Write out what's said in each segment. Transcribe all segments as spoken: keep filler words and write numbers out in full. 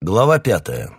Глава пятая.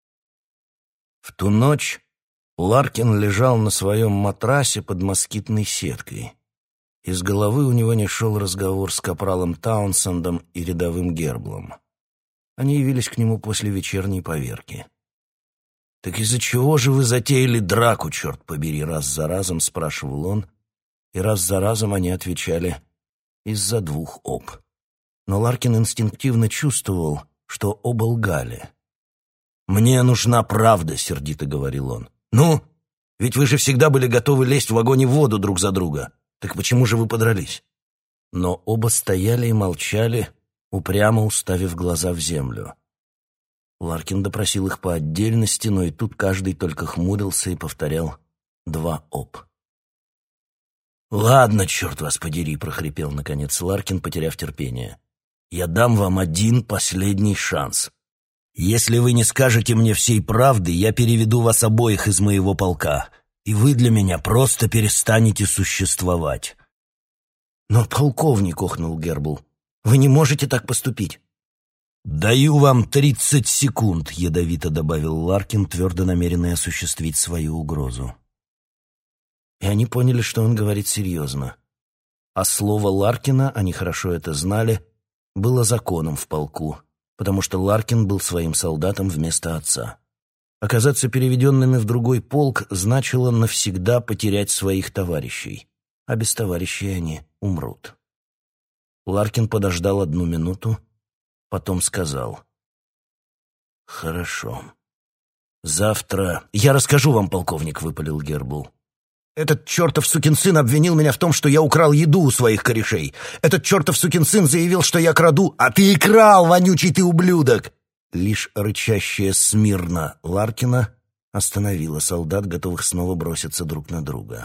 В ту ночь Ларкин лежал на своем матрасе под москитной сеткой. Из головы у него не шел разговор с капралом Таунсендом и рядовым Герблом. Они явились к нему после вечерней поверки. «Так из-за чего же вы затеяли драку, черт побери?» — раз за разом спрашивал он, и раз за разом они отвечали «из-за двух об». Но Ларкин инстинктивно чувствовал, что оба лгали. «Мне нужна правда», — сердито говорил он. «Ну, ведь вы же всегда были готовы лезть в огонь и в воду друг за друга. Так почему же вы подрались?» Но оба стояли и молчали, упрямо уставив глаза в землю. Ларкин допросил их по отдельности, но и тут каждый только хмурился и повторял «два об». «Ладно, черт вас подери», — прохрипел наконец Ларкин, потеряв терпение. «Я дам вам один последний шанс. Если вы не скажете мне всей правды, я переведу вас обоих из моего полка, и вы для меня просто перестанете существовать». «Но, полковник», — охнул Гербл, — «вы не можете так поступить». «Даю вам тридцать секунд», — ядовито добавил Ларкин, твердо намеренный осуществить свою угрозу. И они поняли, что он говорит серьезно. А слово Ларкина, они хорошо это знали, было законом в полку, потому что Ларкин был своим солдатом вместо отца. Оказаться переведенными в другой полк значило навсегда потерять своих товарищей, а без товарищей они умрут. Ларкин подождал одну минуту, потом сказал: «Хорошо. Завтра...» «Я расскажу вам, полковник», — выпалил Гербл. «Этот чертов сукин сын обвинил меня в том, что я украл еду у своих корешей. Этот чертов сукин сын заявил, что я краду. А ты и крал, вонючий ты ублюдок!» Лишь рычащая смирно Ларкина остановила солдат, готовых снова броситься друг на друга.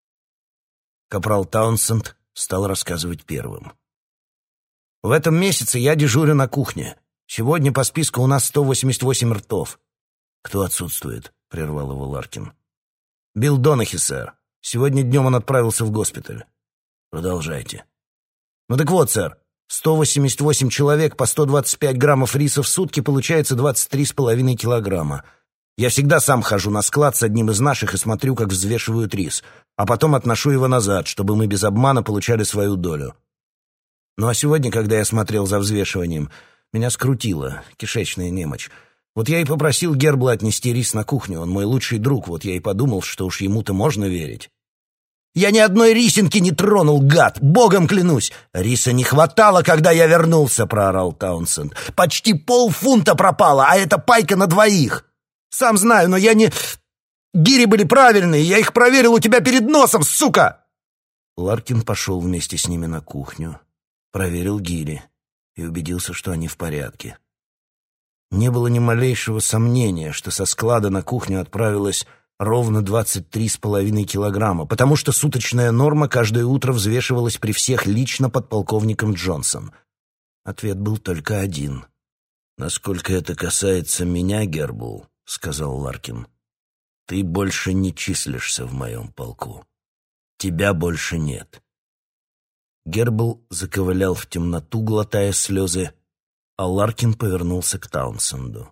Капрал Таунсенд стал рассказывать первым. «В этом месяце я дежурю на кухне. Сегодня по списку у нас сто восемьдесят восемь ртов». «Кто отсутствует?» — прервал его Ларкин. «Билл Донахи, сэр. Сегодня днем он отправился в госпиталь». «Продолжайте». «Ну так вот, сэр, сто восемьдесят восемь человек по сто двадцать пять граммов риса в сутки, получается двадцать три с половиной килограмма. Я всегда сам хожу на склад с одним из наших и смотрю, как взвешивают рис, а потом отношу его назад, чтобы мы без обмана получали свою долю. Ну а сегодня, когда я смотрел за взвешиванием, меня скрутило, кишечная немочь. Вот я и попросил Гербла отнести рис на кухню, он мой лучший друг, вот я и подумал, что уж ему-то можно верить». «Я ни одной рисинки не тронул, гад, богом клянусь!» «Риса не хватало, когда я вернулся», — проорал Таунсенд. «Почти полфунта пропало, а это пайка на двоих. Сам знаю, но я не... Гири были правильные, я их проверил у тебя перед носом, сука!» Ларкин пошел вместе с ними на кухню, проверил гири и убедился, что они в порядке. Не было ни малейшего сомнения, что со склада на кухню отправилось ровно двадцать три с половиной килограмма, потому что суточная норма каждое утро взвешивалась при всех лично подполковником Джонсон. Ответ был только один. «Насколько это касается меня, Гербл, — сказал Ларкин, — ты больше не числишься в моем полку. Тебя больше нет». Гербл заковылял в темноту, глотая слезы, а Ларкин повернулся к Таунсенду.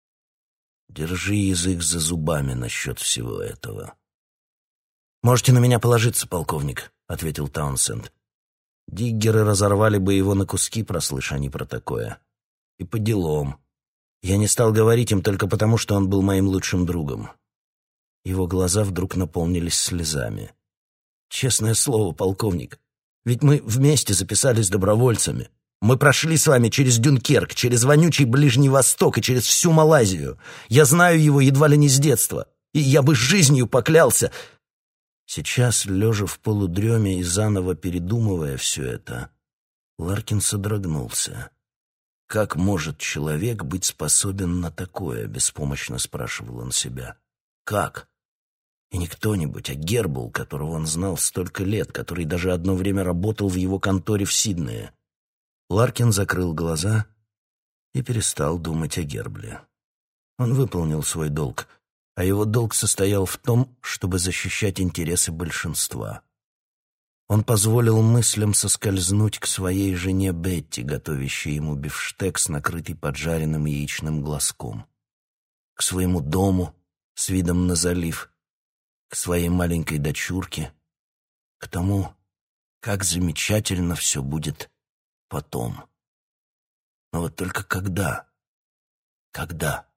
«Держи язык за зубами насчет всего этого». «Можете на меня положиться, полковник», — ответил Таунсенд. «Диггеры разорвали бы его на куски, прослышь они про такое. И по делам. Я не стал говорить им только потому, что он был моим лучшим другом». Его глаза вдруг наполнились слезами. «Честное слово, полковник, ведь мы вместе записались добровольцами. Мы прошли с вами через Дюнкерк, через вонючий Ближний Восток и через всю Малайзию. Я знаю его едва ли не с детства, и я бы жизнью поклялся». Сейчас, лежа в полудреме и заново передумывая все это, Ларкин содрогнулся. «Как может человек быть способен на такое?» — беспомощно спрашивал он себя. «Как?» И не кто-нибудь, а Гербл, которого он знал столько лет, который даже одно время работал в его конторе в Сиднее. Ларкин закрыл глаза и перестал думать о Гербле. Он выполнил свой долг, а его долг состоял в том, чтобы защищать интересы большинства. Он позволил мыслям соскользнуть к своей жене Бетти, готовящей ему бифштекс, накрытый поджаренным яичным глазком, к своему дому с видом на залив, к своей маленькой дочурке, к тому, как замечательно все будет потом. Но вот только когда? Когда?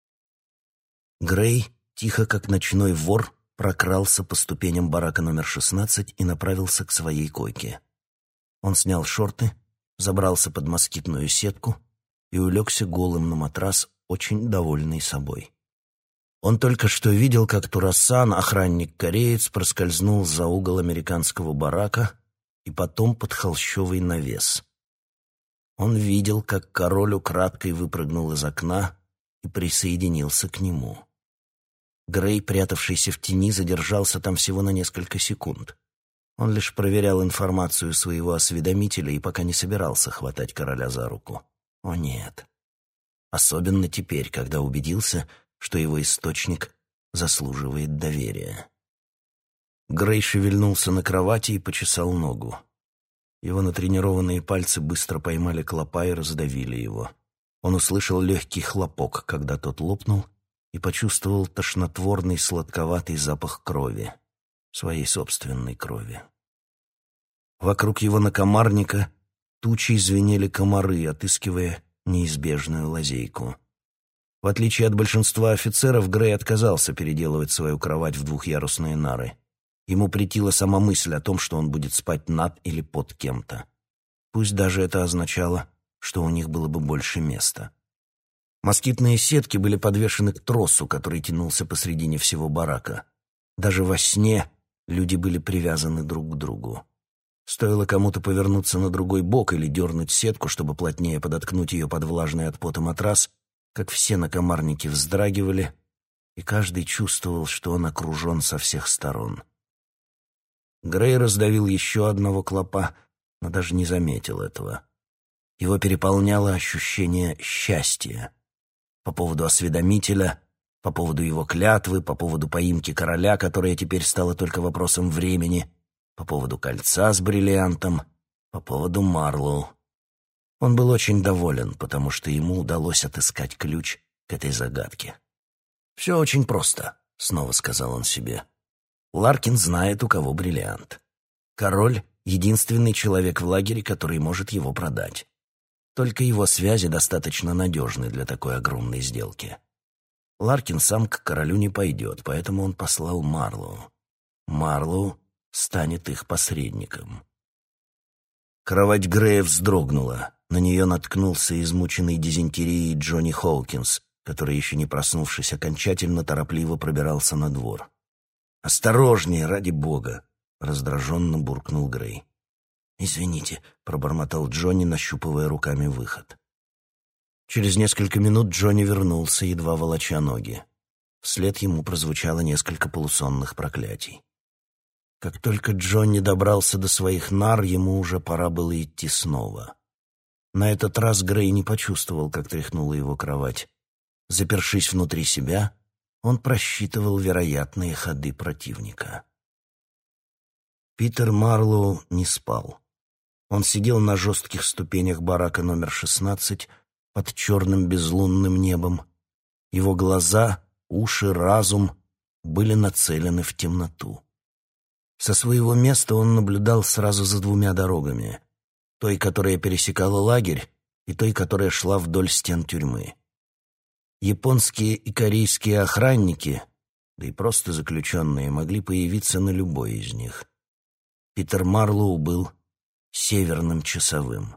Грей, тихо как ночной вор, прокрался по ступеням барака номер шестнадцать и направился к своей койке. Он снял шорты, забрался под москитную сетку и улегся голым на матрас, очень довольный собой. Он только что видел, как Турасан, охранник-кореец, проскользнул за угол американского барака и потом под холщовый навес. Он видел, как король украдкой выпрыгнул из окна и присоединился к нему. Грей, прятавшийся в тени, задержался там всего на несколько секунд. Он лишь проверял информацию своего осведомителя и пока не собирался хватать короля за руку. О нет. Особенно теперь, когда убедился, что его источник заслуживает доверия. Грей шевельнулся на кровати и почесал ногу. Его натренированные пальцы быстро поймали клопа и раздавили его. Он услышал легкий хлопок, когда тот лопнул, и почувствовал тошнотворный сладковатый запах крови, своей собственной крови. Вокруг его накомарника тучей звенели комары, отыскивая неизбежную лазейку. В отличие от большинства офицеров, Грей отказался переделывать свою кровать в двухъярусные нары. Ему претила сама мысль о том, что он будет спать над или под кем-то. Пусть даже это означало, что у них было бы больше места. Москитные сетки были подвешены к тросу, который тянулся посредине всего барака. Даже во сне люди были привязаны друг к другу. Стоило кому-то повернуться на другой бок или дернуть сетку, чтобы плотнее подоткнуть ее под влажный от пота матрас, как все накомарники вздрагивали, и каждый чувствовал, что он окружен со всех сторон. Грей раздавил еще одного клопа, но даже не заметил этого. Его переполняло ощущение счастья. По поводу осведомителя, по поводу его клятвы, по поводу поимки короля, которая теперь стала только вопросом времени, по поводу кольца с бриллиантом, по поводу Марлоу. Он был очень доволен, потому что ему удалось отыскать ключ к этой загадке. «Все очень просто», — снова сказал он себе. «Ларкин знает, у кого бриллиант. Король — единственный человек в лагере, который может его продать. Только его связи достаточно надежны для такой огромной сделки. Ларкин сам к королю не пойдет, поэтому он послал Марлоу. Марлоу станет их посредником». Кровать Грея вздрогнула. На нее наткнулся измученный дизентерией Джонни Хоукинс, который, еще не проснувшись окончательно, торопливо пробирался на двор. «Осторожнее, ради бога!» — раздраженно буркнул Грей. «Извините», — пробормотал Джонни, нащупывая руками выход. Через несколько минут Джонни вернулся, едва волоча ноги. Вслед ему прозвучало несколько полусонных проклятий. Как только Джонни добрался до своих нар, ему уже пора было идти снова. На этот раз Грей не почувствовал, как тряхнула его кровать. Запершись внутри себя, он просчитывал вероятные ходы противника. Питер Марлоу не спал. Он сидел на жестких ступенях барака номер шестнадцать под черным безлунным небом. Его глаза, уши, разум были нацелены в темноту. Со своего места он наблюдал сразу за двумя дорогами: той, которая пересекала лагерь, и той, которая шла вдоль стен тюрьмы. Японские и корейские охранники, да и просто заключенные, могли появиться на любой из них. Питер Марлоу был северным часовым.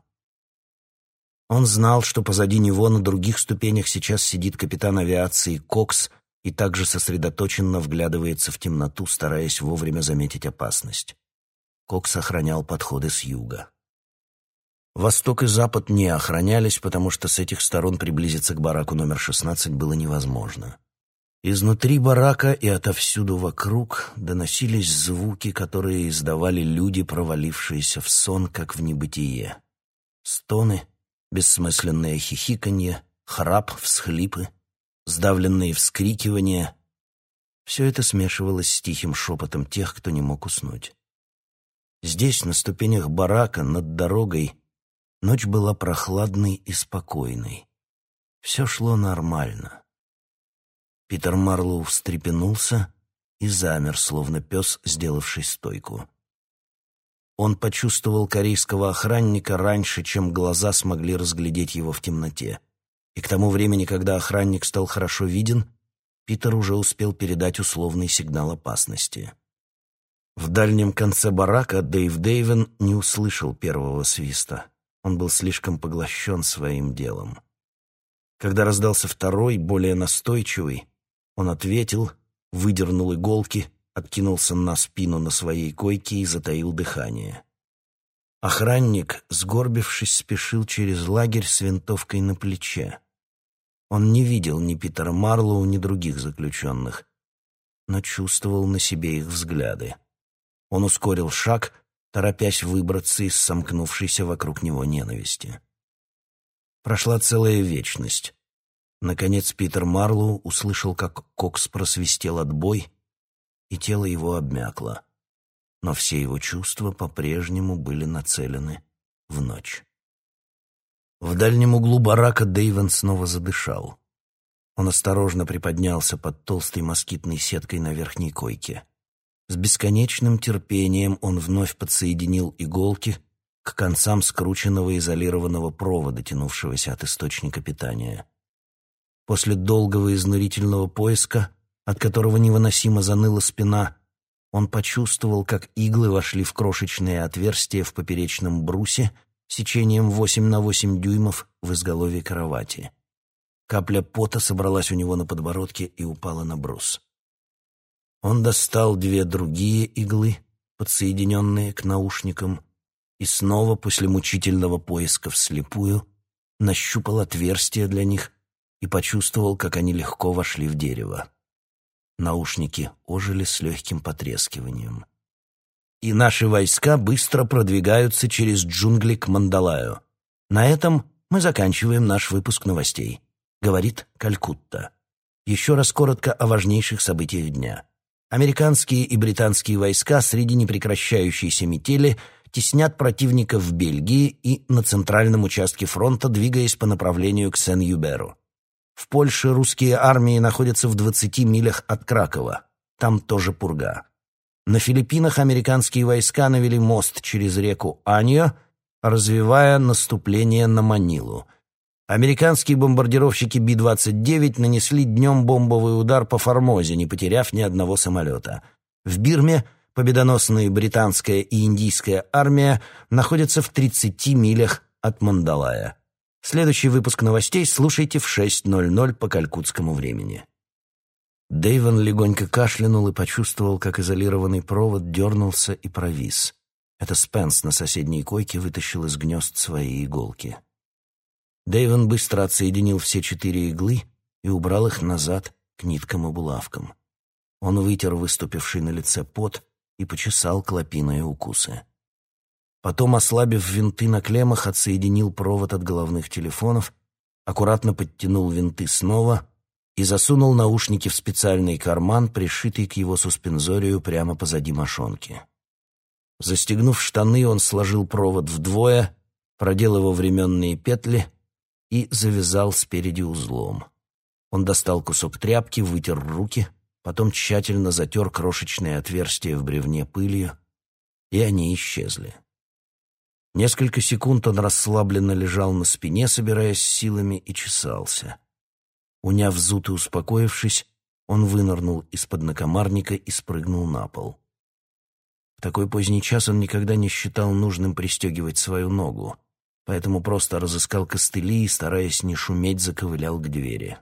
Он знал, что позади него на других ступенях сейчас сидит капитан авиации Кокс и также сосредоточенно вглядывается в темноту, стараясь вовремя заметить опасность. Кокс охранял подходы с юга. Восток и запад не охранялись, потому что с этих сторон приблизиться к бараку номер шестнадцать было невозможно. Изнутри барака и отовсюду вокруг доносились звуки, которые издавали люди, провалившиеся в сон, как в небытие. Стоны, бессмысленное хихиканье, храп, всхлипы, сдавленные вскрикивания — все это смешивалось с тихим шепотом тех, кто не мог уснуть. Здесь, на ступенях барака, над дорогой, ночь была прохладной и спокойной. Все шло нормально. Питер Марлоу встрепенулся и замер, словно пес, сделавший стойку. Он почувствовал корейского охранника раньше, чем глаза смогли разглядеть его в темноте. И к тому времени, когда охранник стал хорошо виден, Питер уже успел передать условный сигнал опасности. В дальнем конце барака Дэйв Дэйвен не услышал первого свиста. Он был слишком поглощен своим делом. Когда раздался второй, более настойчивый, он ответил, выдернул иголки, откинулся на спину на своей койке и затаил дыхание. Охранник, сгорбившись, спешил через лагерь с винтовкой на плече. Он не видел ни Питера Марлоу, ни других заключенных, но чувствовал на себе их взгляды. Он ускорил шаг, торопясь выбраться из сомкнувшейся вокруг него ненависти. Прошла целая вечность. Наконец Питер Марлоу услышал, как Кокс просвистел отбой, и тело его обмякло. Но все его чувства по-прежнему были нацелены в ночь. В дальнем углу барака Дэйвен снова задышал. Он осторожно приподнялся под толстой москитной сеткой на верхней койке. С бесконечным терпением он вновь подсоединил иголки к концам скрученного изолированного провода, тянувшегося от источника питания. После долгого изнурительного поиска, от которого невыносимо заныла спина, он почувствовал, как иглы вошли в крошечное отверстие в поперечном брусе сечением восемь на восемь дюймов в изголовье кровати. Капля пота собралась у него на подбородке и упала на брус. Он достал две другие иглы, подсоединенные к наушникам, и снова после мучительного поиска вслепую нащупал отверстие для них и почувствовал, как они легко вошли в дерево. Наушники ожили с легким потрескиванием. И наши войска быстро продвигаются через джунгли к Мандалаю. На этом мы заканчиваем наш выпуск новостей. Говорит Калькутта. Еще раз коротко о важнейших событиях дня. Американские и британские войска среди непрекращающейся метели теснят противника в Бельгии и на центральном участке фронта, двигаясь по направлению к Сен-Юберу. В Польше русские армии находятся в двадцати милях от Кракова. Там тоже пурга. На Филиппинах американские войска навели мост через реку Аньо, развивая наступление на Манилу. Американские бомбардировщики Би двадцать девять нанесли днем бомбовый удар по Формозе, не потеряв ни одного самолета. В Бирме победоносные британская и индийская армия находятся в тридцати милях от Мандалая. Следующий выпуск новостей слушайте в шесть ноль ноль по калькутскому времени. Дэйвен легонько кашлянул и почувствовал, как изолированный провод дернулся и провис. Это Спенс на соседней койке вытащил из гнезд свои иголки. Дэйвен быстро отсоединил все четыре иглы и убрал их назад к ниткам и булавкам. Он вытер выступивший на лице пот и почесал клопиные укусы. Потом, ослабив винты на клеммах, отсоединил провод от головных телефонов, аккуратно подтянул винты снова и засунул наушники в специальный карман, пришитый к его суспензорию прямо позади мошонки. Застегнув штаны, он сложил провод вдвое, продел его в ременные петли и завязал спереди узлом. Он достал кусок тряпки, вытер руки, потом тщательно затер крошечные отверстия в бревне пылью, и они исчезли. Несколько секунд он расслабленно лежал на спине, собираясь силами, и чесался. Уняв зуд и успокоившись, он вынырнул из-под накомарника и спрыгнул на пол. В такой поздний час он никогда не считал нужным пристегивать свою ногу, поэтому просто разыскал костыли и, стараясь не шуметь, заковылял к двери.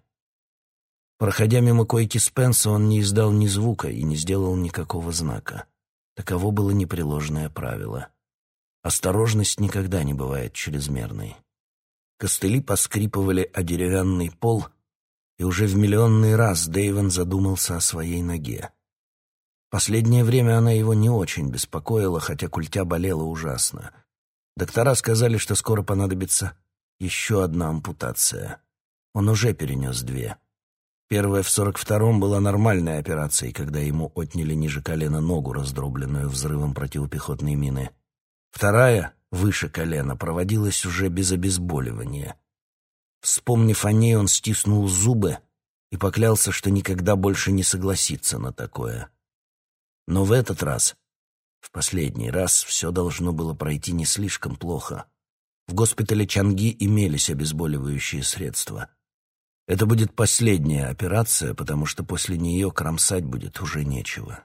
Проходя мимо койки Спенса, он не издал ни звука и не сделал никакого знака. Таково было непреложное правило. Осторожность никогда не бывает чрезмерной. Костыли поскрипывали о деревянный пол, и уже в миллионный раз Дэйвен задумался о своей ноге. Последнее время она его не очень беспокоила, хотя культя болела ужасно. Доктора сказали, что скоро понадобится еще одна ампутация. Он уже перенес две. Первая в сорок втором была нормальной операцией, когда ему отняли ниже колена ногу, раздробленную взрывом противопехотной мины. Вторая, выше колена, проводилась уже без обезболивания. Вспомнив о ней, он стиснул зубы и поклялся, что никогда больше не согласится на такое. Но в этот раз, в последний раз, все должно было пройти не слишком плохо. В госпитале Чанги имелись обезболивающие средства. Это будет последняя операция, потому что после нее кромсать будет уже нечего.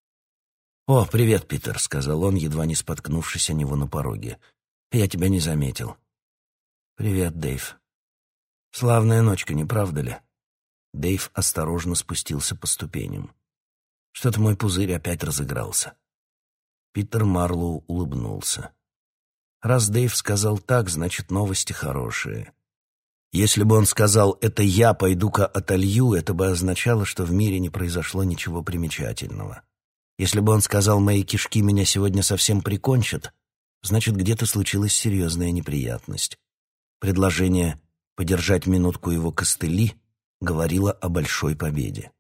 «О, привет, Питер», — сказал он, едва не споткнувшись о него на пороге. «Я тебя не заметил». «Привет, Дэйв». «Славная ночка, не правда ли?» Дэйв осторожно спустился по ступеням. «Что-то мой пузырь опять разыгрался». Питер Марлоу улыбнулся. «Раз Дэйв сказал так, значит, новости хорошие». Если бы он сказал «это я пойду-ка отолью», это бы означало, что в мире не произошло ничего примечательного. Если бы он сказал «мои кишки меня сегодня совсем прикончат», значит, где-то случилась серьезная неприятность. Предложение подержать минутку его костыли говорило о большой победе.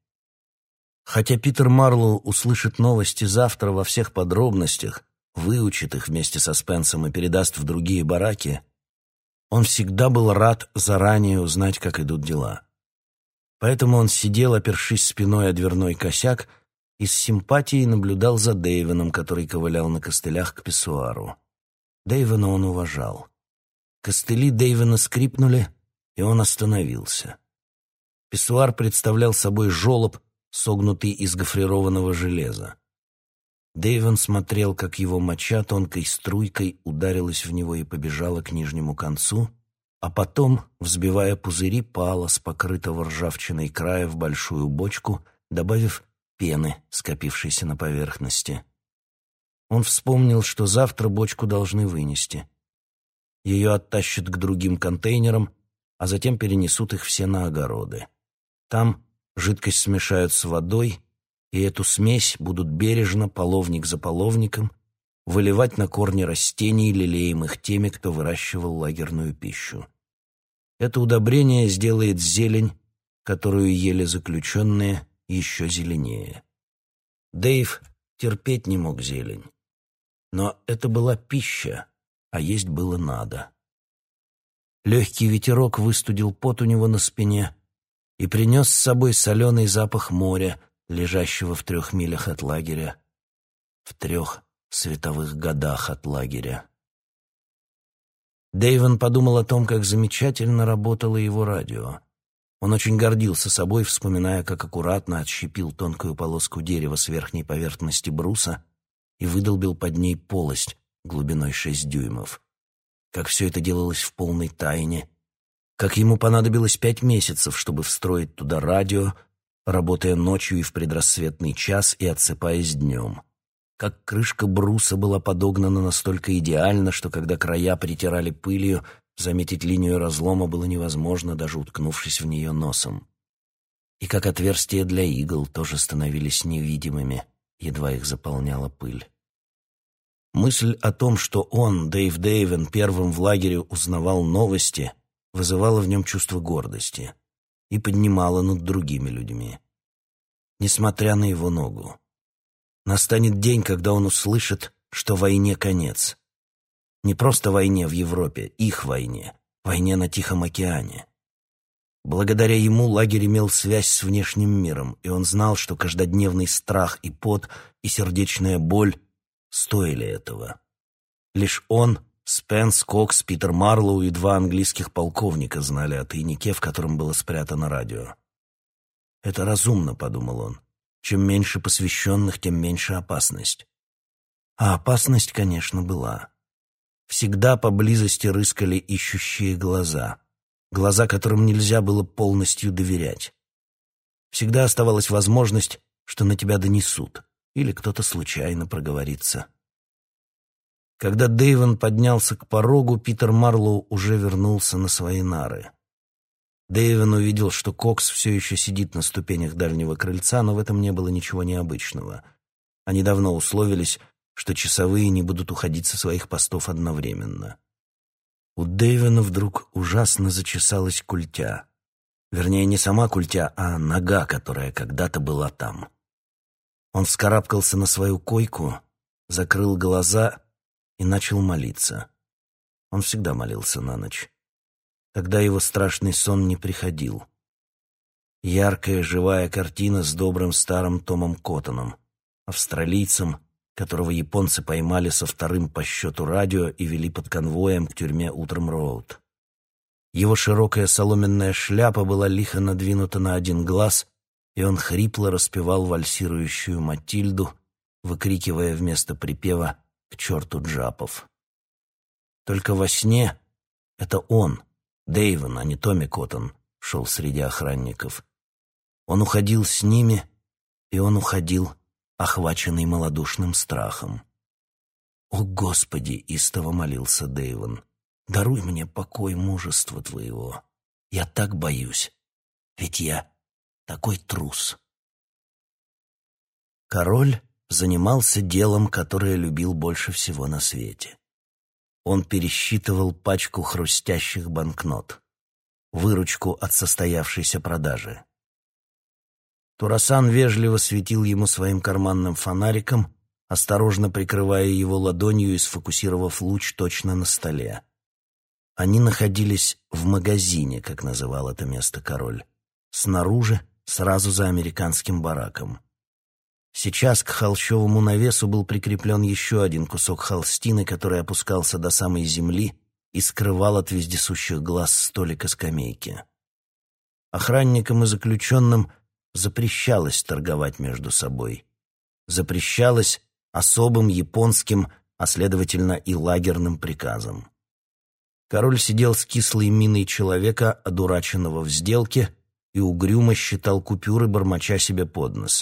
Хотя Питер Марлоу услышит новости завтра во всех подробностях, выучит их вместе со Спенсом и передаст в другие бараки, он всегда был рад заранее узнать, как идут дела. Поэтому он сидел, опершись спиной о дверной косяк, и с симпатией наблюдал за Дэйвеном, который ковылял на костылях к писсуару. Дэйвена он уважал. Костыли Дэйвена скрипнули, и он остановился. Писсуар представлял собой желоб, согнутый из гофрированного железа. Дэйвен смотрел, как его моча тонкой струйкой ударилась в него и побежала к нижнему концу, а потом, взбивая пузыри, пала с покрытого ржавчиной края в большую бочку, добавив пены, скопившейся на поверхности. Он вспомнил, что завтра бочку должны вынести. Ее оттащат к другим контейнерам, а затем перенесут их все на огороды. Там жидкость смешают с водой, и эту смесь будут бережно, половник за половником, выливать на корни растений, лелеемых теми, кто выращивал лагерную пищу. Это удобрение сделает зелень, которую ели заключенные, еще зеленее. Дэйв терпеть не мог зелень. Но это была пища, а есть было надо. Легкий ветерок выстудил пот у него на спине и принес с собой соленый запах моря, лежащего в трех милях от лагеря, в трех световых годах от лагеря. Дэйвен подумал о том, как замечательно работало его радио. Он очень гордился собой, вспоминая, как аккуратно отщепил тонкую полоску дерева с верхней поверхности бруса и выдолбил под ней полость глубиной шесть дюймов. Как все это делалось в полной тайне, как ему понадобилось пять месяцев, чтобы встроить туда радио, работая ночью и в предрассветный час и отсыпаясь днем. Как крышка бруса была подогнана настолько идеально, что когда края притирали пылью, заметить линию разлома было невозможно, даже уткнувшись в нее носом. И как отверстия для игл тоже становились невидимыми, едва их заполняла пыль. Мысль о том, что он, Дэйв Дэйвен, первым в лагере узнавал новости, вызывала в нем чувство гордости и поднимала над другими людьми. Несмотря на его ногу. Настанет день, когда он услышит, что войне конец. Не просто войне в Европе, их войне, войне на Тихом океане. Благодаря ему лагерь имел связь с внешним миром, и он знал, что каждодневный страх и пот, и сердечная боль стоили этого. Лишь он, Спенс, Кокс, Питер Марлоу и два английских полковника знали о тайнике, в котором было спрятано радио. «Это разумно», — подумал он. «Чем меньше посвященных, тем меньше опасность». А опасность, конечно, была. Всегда поблизости рыскали ищущие глаза. Глаза, которым нельзя было полностью доверять. Всегда оставалась возможность, что на тебя донесут, или кто-то случайно проговорится. Когда Дэйвен поднялся к порогу, Питер Марлоу уже вернулся на свои нары. Дэйвен увидел, что Кокс все еще сидит на ступенях дальнего крыльца, но в этом не было ничего необычного. Они давно условились, что часовые не будут уходить со своих постов одновременно. У Дэйвена вдруг ужасно зачесалась культя. Вернее, не сама культя, а нога, которая когда-то была там. Он вскарабкался на свою койку, закрыл глаза и начал молиться. Он всегда молился на ночь. Тогда его страшный сон не приходил. Яркая живая картина с добрым старым Томом Коттоном, австралийцем, которого японцы поймали со вторым по счету радио и вели под конвоем к тюрьме Утром-Роуд. Его широкая соломенная шляпа была лихо надвинута на один глаз, и он хрипло распевал вальсирующую Матильду, выкрикивая вместо припева «К черту джапов». Только во сне это он, Дэйвон, а не Томми Коттон, шел среди охранников. Он уходил с ними, и он уходил, охваченный малодушным страхом. «О, Господи!» — истово молился Дэйвон. «Даруй мне покой мужества Твоего. Я так боюсь, ведь я такой трус». Король занимался делом, которое любил больше всего на свете. Он пересчитывал пачку хрустящих банкнот, выручку от состоявшейся продажи. Турасан вежливо светил ему своим карманным фонариком, осторожно прикрывая его ладонью и сфокусировав луч точно на столе. Они находились в магазине, как называл это место король, снаружи, сразу за американским бараком. Сейчас к холщовому навесу был прикреплен еще один кусок холстины, который опускался до самой земли и скрывал от вездесущих глаз столик-скамейки. Охранникам и заключенным запрещалось торговать между собой. Запрещалось особым японским, а следовательно и лагерным приказом. Король сидел с кислой миной человека, одураченного в сделке, и угрюмо считал купюры, бормоча себе под нос.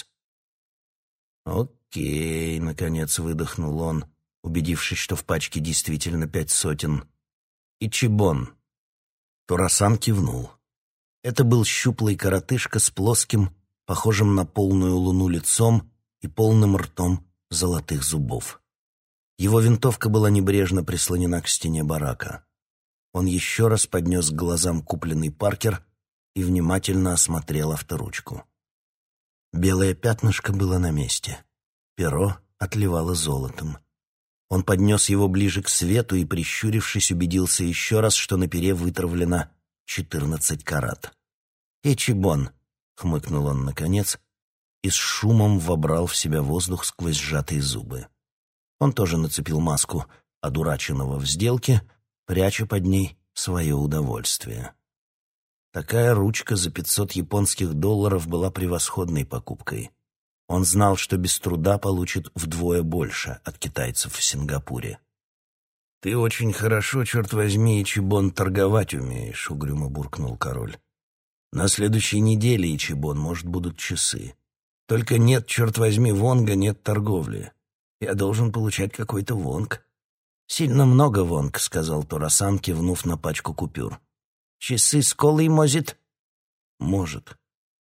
«Окей», — наконец выдохнул он, убедившись, что в пачке действительно пять сотен. «Ичибон». Турасан кивнул. Это был щуплый коротышка с плоским, похожим на полную луну лицом и полным ртом золотых зубов. Его винтовка была небрежно прислонена к стене барака. Он еще раз поднес к глазам купленный Паркер и внимательно осмотрел авторучку. Белое пятнышко было на месте. Перо отливало золотом. Он поднес его ближе к свету и, прищурившись, убедился еще раз, что на пере вытравлено четырнадцать карат. «Ичибон», — хмыкнул он наконец, и с шумом вобрал в себя воздух сквозь сжатые зубы. Он тоже нацепил маску одураченного в сделке, пряча под ней свое удовольствие. Такая ручка за пятьсот японских долларов была превосходной покупкой. Он знал, что без труда получит вдвое больше от китайцев в Сингапуре. «Ты очень хорошо, черт возьми, Ичибон, торговать умеешь», — угрюмо буркнул король. «На следующей неделе, Ичибон, может, будут часы. Только нет, черт возьми, вонга, нет торговли. Я должен получать какой-то вонг». «Сильно много вонг», — сказал Турасан, кивнув на пачку купюр. «Часы с колой, мозит?» «Может».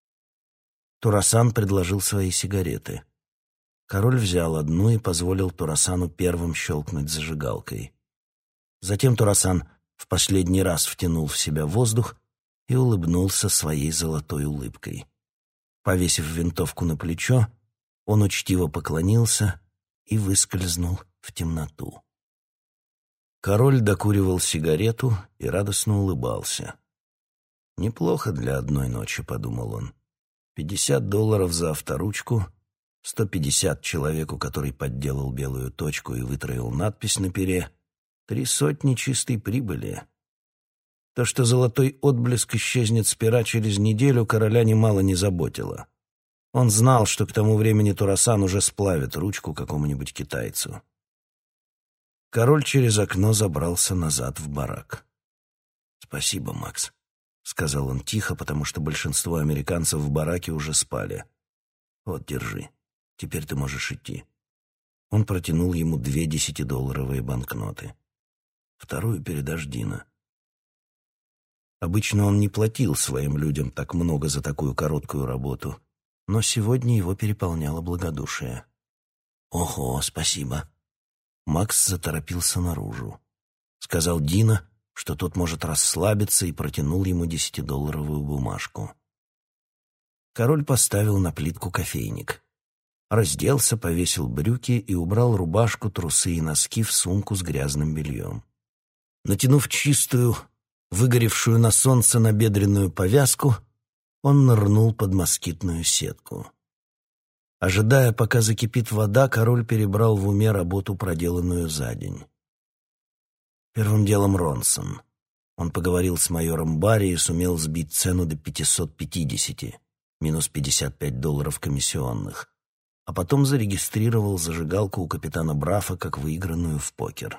Турасан предложил свои сигареты. Король взял одну и позволил Турасану первым щелкнуть зажигалкой. Затем Турасан в последний раз втянул в себя воздух и улыбнулся своей золотой улыбкой. Повесив винтовку на плечо, он учтиво поклонился и выскользнул в темноту. Король докуривал сигарету и радостно улыбался. «Неплохо для одной ночи», — подумал он. «Пятьдесят долларов за авторучку, сто пятьдесят человеку, который подделал белую точку и вытравил надпись на пере, три сотни чистой прибыли». То, что золотой отблеск исчезнет с пера через неделю, короля немало не заботило. Он знал, что к тому времени Турасан уже сплавит ручку какому-нибудь китайцу. Король через окно забрался назад в барак. «Спасибо, Макс», — сказал он тихо, потому что большинство американцев в бараке уже спали. «Вот, держи. Теперь ты можешь идти». Он протянул ему две десятидолларовые банкноты. «Вторую передашь Дина». Обычно он не платил своим людям так много за такую короткую работу, но сегодня его переполняло благодушие. «Ого, спасибо». Макс заторопился наружу. Сказал Дина что тот может расслабиться, и протянул ему десятидолларовую бумажку. Король поставил на плитку кофейник. Разделся, повесил брюки и убрал рубашку, трусы и носки в сумку с грязным бельем. Натянув чистую, выгоревшую на солнце набедренную повязку, он нырнул под москитную сетку. Ожидая, пока закипит вода, король перебрал в уме работу, проделанную за день. Первым делом Ронсон. Он поговорил с майором Барри и сумел сбить цену до пятисот пятидесяти, минус пятьдесят пять долларов комиссионных, а потом зарегистрировал зажигалку у капитана Брафа как выигранную в покер.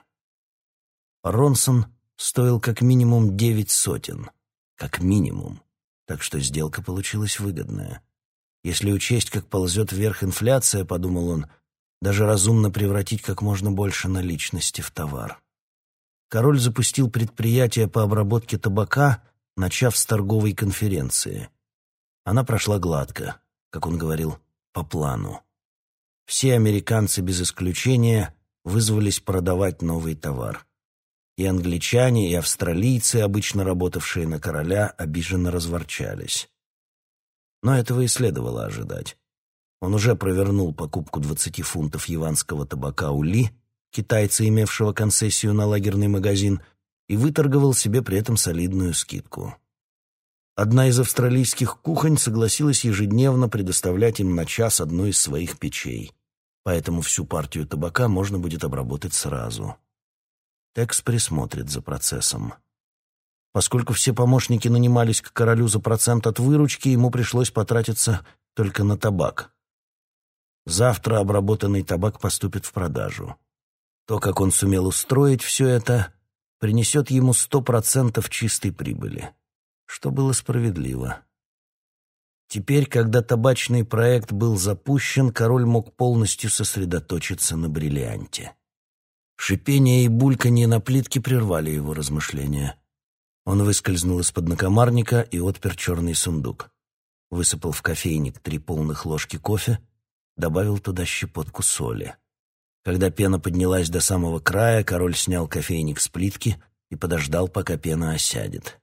Ронсон стоил как минимум девять сотен. Как минимум. Так что сделка получилась выгодная. Если учесть, как ползет вверх инфляция, подумал он, даже разумно превратить как можно больше наличности в товар. Король запустил предприятие по обработке табака, начав с торговой конференции. Она прошла гладко, как он говорил, по плану. Все американцы без исключения вызвались продавать новый товар. И англичане, и австралийцы, обычно работавшие на короля, обиженно разворчались. Но этого и следовало ожидать. Он уже провернул покупку двадцати фунтов яванского табака у Ли, китайца, имевшего концессию на лагерный магазин, и выторговал себе при этом солидную скидку. Одна из австралийских кухонь согласилась ежедневно предоставлять им на час одну из своих печей, поэтому всю партию табака можно будет обработать сразу. Текс присмотрит за процессом. Поскольку все помощники нанимались к королю за процент от выручки, ему пришлось потратиться только на табак. Завтра обработанный табак поступит в продажу. То, как он сумел устроить все это, принесет ему сто процентов чистой прибыли, что было справедливо. Теперь, когда табачный проект был запущен, король мог полностью сосредоточиться на бриллианте. Шипение и бульканье на плитке прервали его размышления. Он выскользнул из-под накомарника и отпер черный сундук. Высыпал в кофейник три полных ложки кофе, добавил туда щепотку соли. Когда пена поднялась до самого края, король снял кофейник с плитки и подождал, пока пена осядет.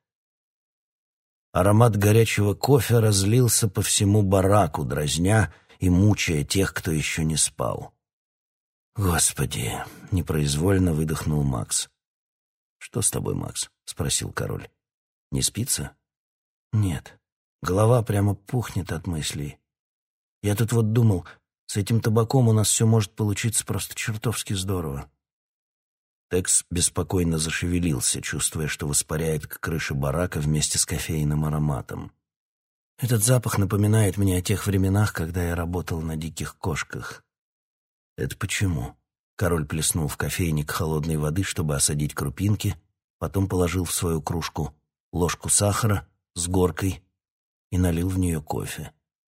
Аромат горячего кофе разлился по всему бараку, дразня и мучая тех, кто еще не спал. «Господи!» — непроизвольно выдохнул Макс. «Что с тобой, Макс?» — спросил король. «Не спится?» «Нет. Голова прямо пухнет от мыслей. Я тут вот думал, с этим табаком у нас все может получиться просто чертовски здорово». Текс беспокойно зашевелился, чувствуя, что воспаряет к крыше барака вместе с кофейным ароматом. «Этот запах напоминает мне о тех временах, когда я работал на диких кошках». «Это почему?» Король плеснул в кофейник холодной воды, чтобы осадить крупинки, потом положил в свою кружку ложку сахара с горкой и налил в нее кофе.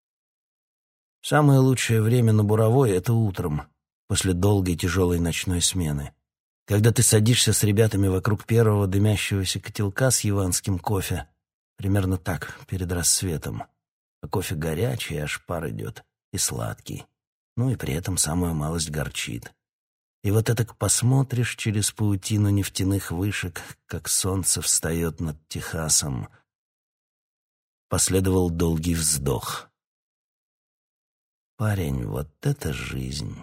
«Самое лучшее время на буровой — это утром, после долгой тяжелой ночной смены. Когда ты садишься с ребятами вокруг первого дымящегося котелка с яванским кофе, примерно так, перед рассветом, а кофе горячий, аж пар идет, и сладкий. Ну и при этом самую малость горчит. И вот этак посмотришь через паутину нефтяных вышек, как солнце встает над Техасом». Последовал долгий вздох. «Парень, вот это жизнь!»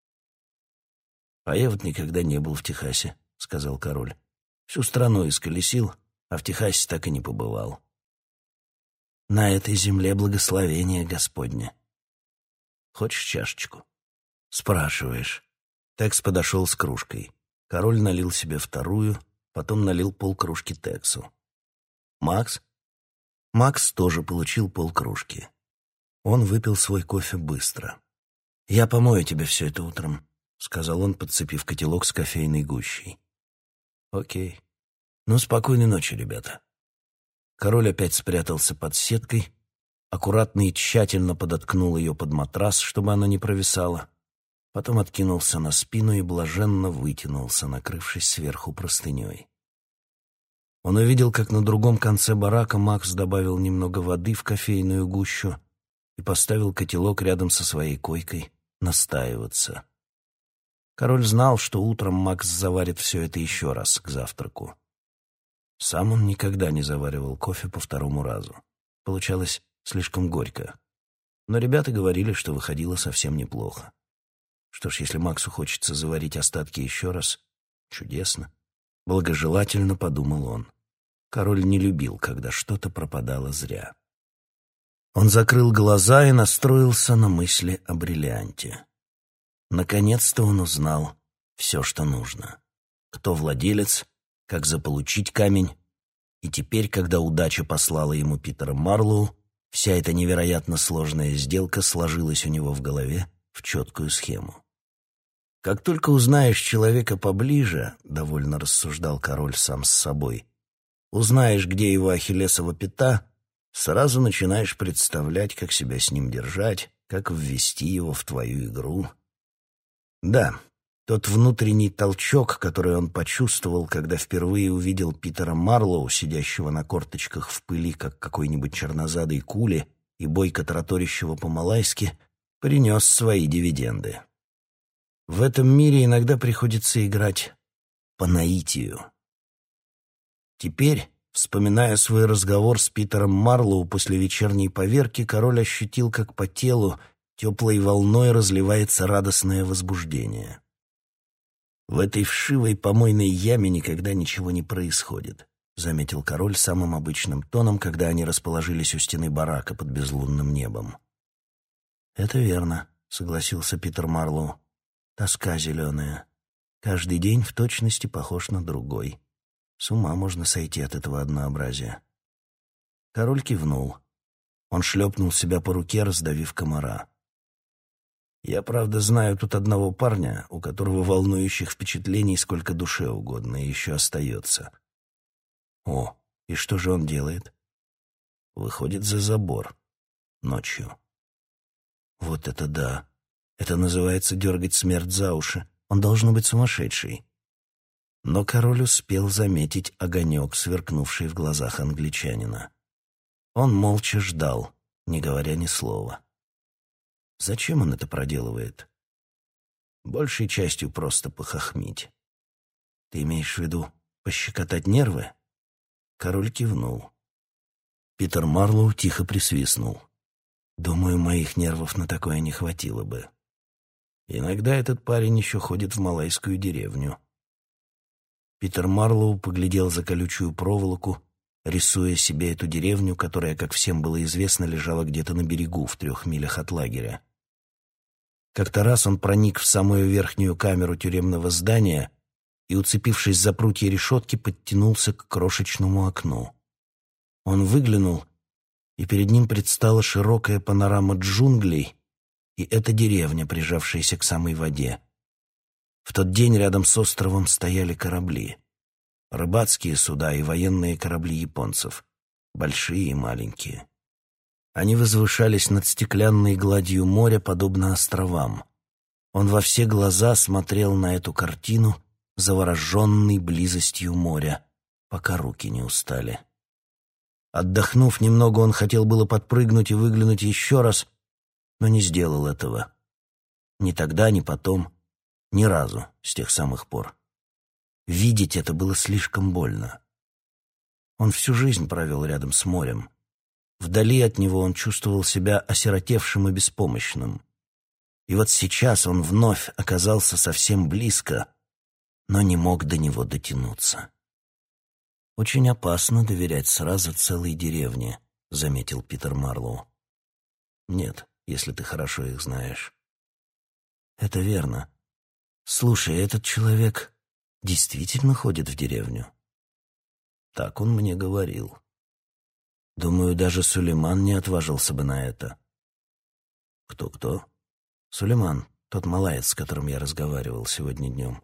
«А я вот никогда не был в Техасе», — сказал король. «Всю страну исколесил, а в Техасе так и не побывал». «На этой земле благословение Господне. Хочешь чашечку?» «Спрашиваешь». Текс подошел с кружкой. Король налил себе вторую, потом налил полкружки Тексу. «Макс?» Макс тоже получил полкружки. Он выпил свой кофе быстро. «Я помою тебе все это утром», — сказал он, подцепив котелок с кофейной гущей. «Окей. Ну, спокойной ночи, ребята». Король опять спрятался под сеткой, аккуратно и тщательно подоткнул ее под матрас, чтобы она не провисала, потом откинулся на спину и блаженно вытянулся, накрывшись сверху простыней. Он увидел, как на другом конце барака Макс добавил немного воды в кофейную гущу и поставил котелок рядом со своей койкой настаиваться. Король знал, что утром Макс заварит все это еще раз к завтраку. Сам он никогда не заваривал кофе по второму разу. Получалось слишком горько. Но ребята говорили, что выходило совсем неплохо. Что ж, если Максу хочется заварить остатки еще раз, чудесно. Благожелательно подумал он. Король не любил, когда что-то пропадало зря. Он закрыл глаза и настроился на мысли о бриллианте. Наконец-то он узнал все, что нужно. Кто владелец, как заполучить камень. И теперь, когда удача послала ему Питера Марлоу, вся эта невероятно сложная сделка сложилась у него в голове в четкую схему. «Как только узнаешь человека поближе, — довольно рассуждал король сам с собой, — узнаешь, где его ахиллесова пята, сразу начинаешь представлять, как себя с ним держать, как ввести его в твою игру». Да, тот внутренний толчок, который он почувствовал, когда впервые увидел Питера Марлоу, сидящего на корточках в пыли, как какой-нибудь чернозадый кули, и бойко тараторящего по-малайски, принес свои дивиденды. В этом мире иногда приходится играть по наитию. Теперь, вспоминая свой разговор с Питером Марлоу после вечерней поверки, король ощутил, как по телу теплой волной разливается радостное возбуждение. «В этой вшивой помойной яме никогда ничего не происходит», — заметил король самым обычным тоном, когда они расположились у стены барака под безлунным небом. «Это верно», — согласился Питер Марлоу. «Тоска зеленая. Каждый день в точности похож на другой. С ума можно сойти от этого однообразия». Король кивнул. Он шлепнул себя по руке, раздавив комара. «Я, правда, знаю тут одного парня, у которого волнующих впечатлений сколько душе угодно и еще остается». «О, и что же он делает?» «Выходит за забор. Ночью». «Вот это да! Это называется дергать смерть за уши. Он должен быть сумасшедший». Но король успел заметить огонек, сверкнувший в глазах англичанина. Он молча ждал, не говоря ни слова. Зачем он это проделывает? Большей частью просто похохмить. Ты имеешь в виду пощекотать нервы? Король кивнул. Питер Марлоу тихо присвистнул. Думаю, моих нервов на такое не хватило бы. Иногда этот парень еще ходит в малайскую деревню. Питер Марлоу поглядел за колючую проволоку, рисуя себе эту деревню, которая, как всем было известно, лежала где-то на берегу в трех милях от лагеря. Как-то раз он проник в самую верхнюю камеру тюремного здания и, уцепившись за прутья решетки, подтянулся к крошечному окну. Он выглянул, и перед ним предстала широкая панорама джунглей и эта деревня, прижавшаяся к самой воде. В тот день рядом с островом стояли корабли. Рыбацкие суда и военные корабли японцев, большие и маленькие. Они возвышались над стеклянной гладью моря, подобно островам. Он во все глаза смотрел на эту картину, завороженный близостью моря, пока руки не устали. Отдохнув немного, он хотел было подпрыгнуть и выглянуть еще раз, но не сделал этого. Ни тогда, ни потом, ни разу с тех самых пор. Видеть это было слишком больно. Он всю жизнь провел рядом с морем. Вдали от него он чувствовал себя осиротевшим и беспомощным. И вот сейчас он вновь оказался совсем близко, но не мог до него дотянуться. «Очень опасно доверять сразу целой деревне», — заметил Питер Марлоу. «Нет, если ты хорошо их знаешь». «Это верно. Слушай, этот человек действительно ходит в деревню?» «Так он мне говорил. Думаю, даже Сулейман не отважился бы на это». «Кто-кто?» «Сулейман, тот малаец, с которым я разговаривал сегодня днем».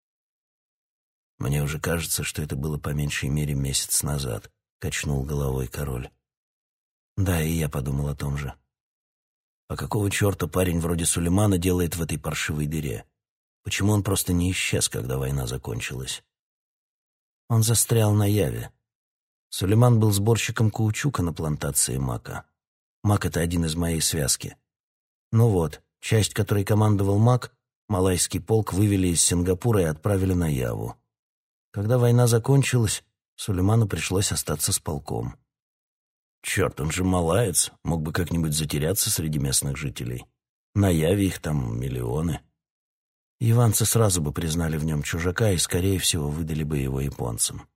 «Мне уже кажется, что это было по меньшей мере месяц назад», — качнул головой король. «Да, и я подумал о том же. А какого черта парень вроде Сулеймана делает в этой паршивой дыре? Почему он просто не исчез, когда война закончилась?» Он застрял на Яве. Сулейман был сборщиком каучука на плантации Мака. Мак — это один из моей связки. Ну вот, часть, которой командовал Мак, малайский полк вывели из Сингапура и отправили на Яву. Когда война закончилась, Сулейману пришлось остаться с полком. Черт, он же малаец, мог бы как-нибудь затеряться среди местных жителей. На Яве их там миллионы. Яванцы сразу бы признали в нем чужака и, скорее всего, выдали бы его японцам.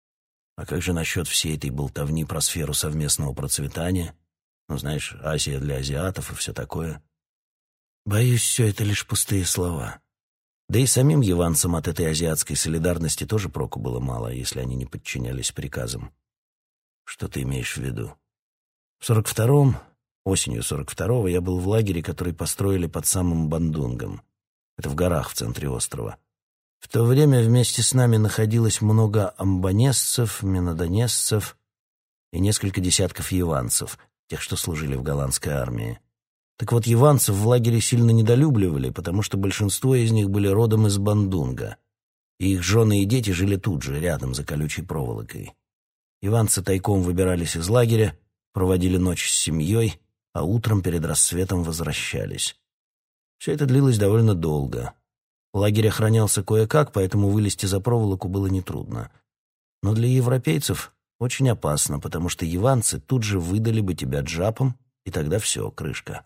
А как же насчет всей этой болтовни про сферу совместного процветания? Ну, знаешь, Азия для азиатов и все такое. Боюсь, все это лишь пустые слова. Да и самим яванцам от этой азиатской солидарности тоже проку было мало, если они не подчинялись приказам. Что ты имеешь в виду? В сорок втором, осенью сорок второго, я был в лагере, который построили под самым Бандунгом. Это в горах в центре острова. В то время вместе с нами находилось много амбонесцев, минодонесцев и несколько десятков яванцев, тех, что служили в голландской армии. Так вот, яванцев в лагере сильно недолюбливали, потому что большинство из них были родом из Бандунга, и их жены и дети жили тут же, рядом, за колючей проволокой. Яванцы тайком выбирались из лагеря, проводили ночь с семьей, а утром перед рассветом возвращались. Все это длилось довольно долго. Лагерь охранялся кое-как, поэтому вылезти за проволоку было нетрудно. Но для европейцев очень опасно, потому что яванцы тут же выдали бы тебя джапам, и тогда все, крышка.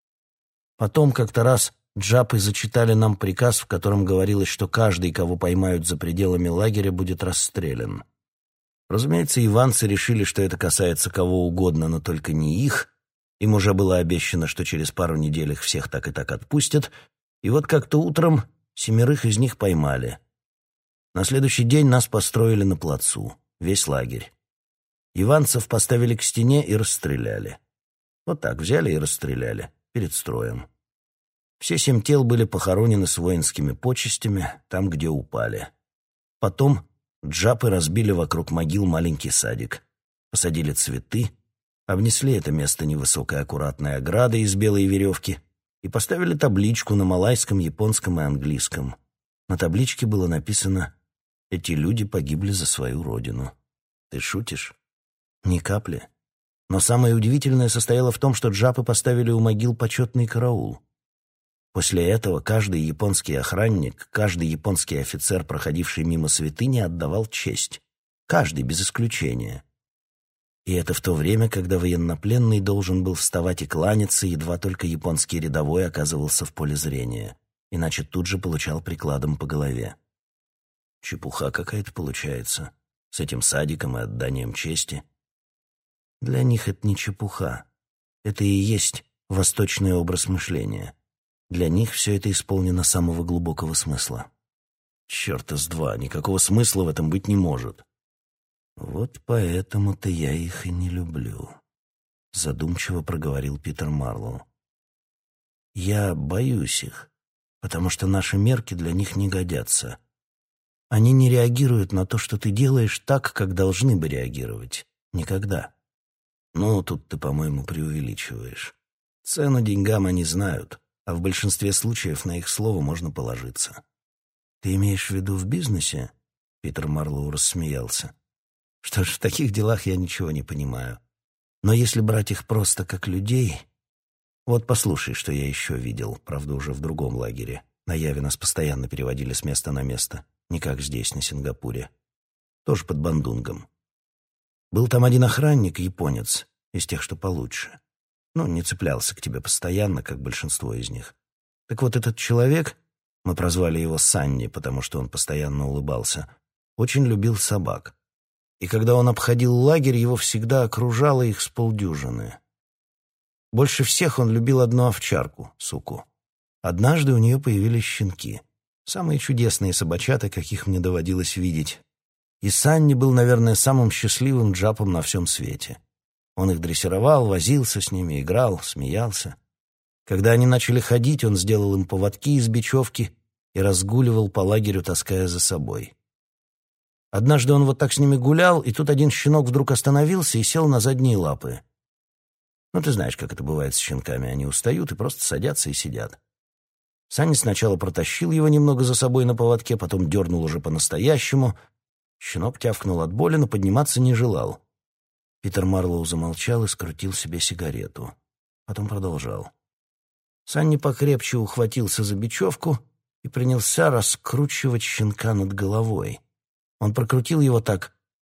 Потом как-то раз джапы зачитали нам приказ, в котором говорилось, что каждый, кого поймают за пределами лагеря, будет расстрелян. Разумеется, яванцы решили, что это касается кого угодно, но только не их. Им уже было обещано, что через пару недель их всех так и так отпустят. И вот как-то утром семерых из них поймали. На следующий день нас построили на плацу, весь лагерь. Яванцев поставили к стене и расстреляли. Вот так взяли и расстреляли, перед строем. Все семь тел были похоронены с воинскими почестями, там, где упали. Потом джапы разбили вокруг могил маленький садик, посадили цветы, обнесли это место невысокой аккуратной оградой из белой веревки и поставили табличку на малайском, японском и английском. На табличке было написано: «Эти люди погибли за свою родину». Ты шутишь? Ни капли. Но самое удивительное состояло в том, что джапы поставили у могил почетный караул. После этого каждый японский охранник, каждый японский офицер, проходивший мимо святыни, отдавал честь. Каждый, без исключения. И это в то время, когда военнопленный должен был вставать и кланяться, едва только японский рядовой оказывался в поле зрения, иначе тут же получал прикладом по голове. Чепуха какая-то получается, с этим садиком и отданием чести. Для них это не чепуха. Это и есть восточный образ мышления. Для них все это исполнено самого глубокого смысла. Черта с два, никакого смысла в этом быть не может. Вот поэтому-то я их и не люблю, задумчиво проговорил Питер Марлоу. Я боюсь их, потому что наши мерки для них не годятся. Они не реагируют на то, что ты делаешь, так, как должны бы реагировать. Никогда. Ну, тут ты, по-моему, преувеличиваешь. Цену деньгам они знают, а в большинстве случаев на их слово можно положиться. Ты имеешь в виду в бизнесе? Питер Марлоу рассмеялся. Что ж, в таких делах я ничего не понимаю. Но если брать их просто как людей... Вот послушай, что я еще видел, правда, уже в другом лагере. На Яве нас постоянно переводили с места на место, не как здесь, на Сингапуре. Тоже под Бандунгом. Был там один охранник, японец, из тех, что получше. Ну, не цеплялся к тебе постоянно, как большинство из них. Так вот, этот человек, мы прозвали его Санни, потому что он постоянно улыбался, очень любил собак. И когда он обходил лагерь, его всегда окружало их с полдюжины. Больше всех он любил одну овчарку, суку. Однажды у нее появились щенки. Самые чудесные собачата, каких мне доводилось видеть. И Санни был, наверное, самым счастливым джапом на всем свете. Он их дрессировал, возился с ними, играл, смеялся. Когда они начали ходить, он сделал им поводки из бечевки и разгуливал по лагерю, таская за собой. Однажды он вот так с ними гулял, и тут один щенок вдруг остановился и сел на задние лапы. Ну, ты знаешь, как это бывает с щенками. Они устают и просто садятся и сидят. Санни сначала протащил его немного за собой на поводке, потом дернул уже по-настоящему. Щенок тявкнул от боли, но подниматься не желал. Питер Марлоу замолчал и скрутил себе сигарету. Потом продолжал. Санни покрепче ухватился за бечевку и принялся раскручивать щенка над головой. Он прокрутил его так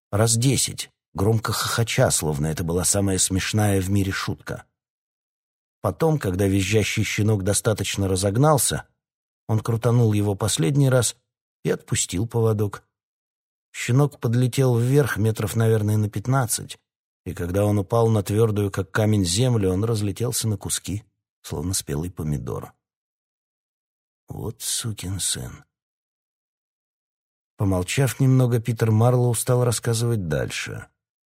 Раз десять, громко хохоча, словно это была самая смешная в мире шутка. Потом, когда визжащий щенок достаточно разогнался, он крутанул его последний раз и отпустил поводок. Щенок подлетел вверх метров, наверное, на пятнадцать, и когда он упал на твердую, как камень, землю, он разлетелся на куски, словно спелый помидор. Вот сукин сын. Помолчав немного, Питер Марлоу стал рассказывать дальше.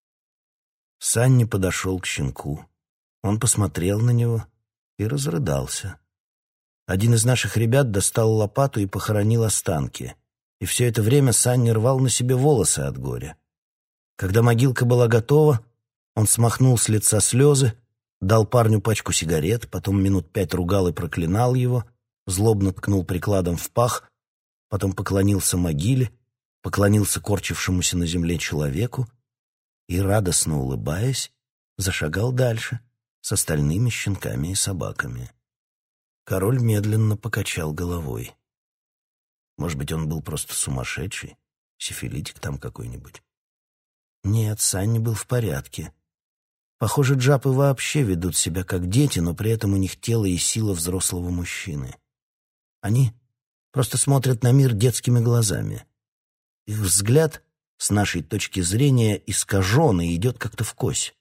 Санни подошел к щенку. Он посмотрел на него и разрыдался. Один из наших ребят достал лопату и похоронил останки. И все это время Санни рвал на себе волосы от горя. Когда могилка была готова, он смахнул с лица слезы, дал парню пачку сигарет, потом минут пять ругал и проклинал его, злобно ткнул прикладом в пах, потом поклонился могиле, поклонился корчившемуся на земле человеку и, радостно улыбаясь, зашагал дальше с остальными щенками и собаками. Король медленно покачал головой. Может быть, он был просто сумасшедший? Сифилитик там какой-нибудь? Нет, Санни был в порядке. Похоже, джапы вообще ведут себя как дети, но при этом у них тело и сила взрослого мужчины. Они просто смотрят на мир детскими глазами. Их взгляд, с нашей точки зрения, искажен и идет как-то вкось.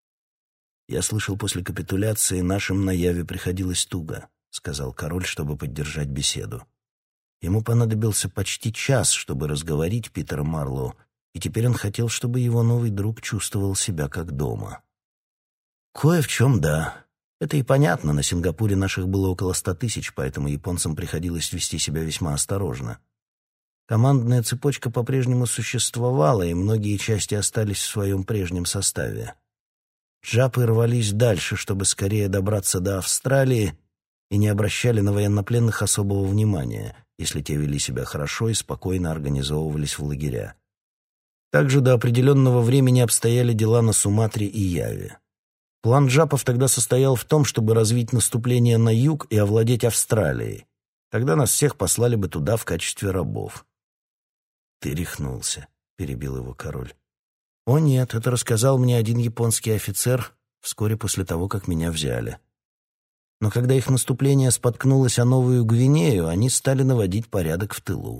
«Я слышал, после капитуляции нашим на Яве приходилось туго», — сказал король, чтобы поддержать беседу. Ему понадобился почти час, чтобы разговорить Питера Марлоу, и теперь он хотел, чтобы его новый друг чувствовал себя как дома. «Кое в чем да. Это и понятно, на Сингапуре наших было около ста тысяч, поэтому японцам приходилось вести себя весьма осторожно. Командная цепочка по-прежнему существовала, и многие части остались в своем прежнем составе. Джапы рвались дальше, чтобы скорее добраться до Австралии, и не обращали на военнопленных особого внимания, если те вели себя хорошо и спокойно организовывались в лагеря. Также до определенного времени обстояли дела на Суматре и Яве. План джапов тогда состоял в том, чтобы развить наступление на юг и овладеть Австралией. Тогда нас всех послали бы туда в качестве рабов. «Ты рехнулся», — перебил его король. «О нет, это рассказал мне один японский офицер вскоре после того, как меня взяли. Но когда их наступление споткнулось о Новую Гвинею, они стали наводить порядок в тылу.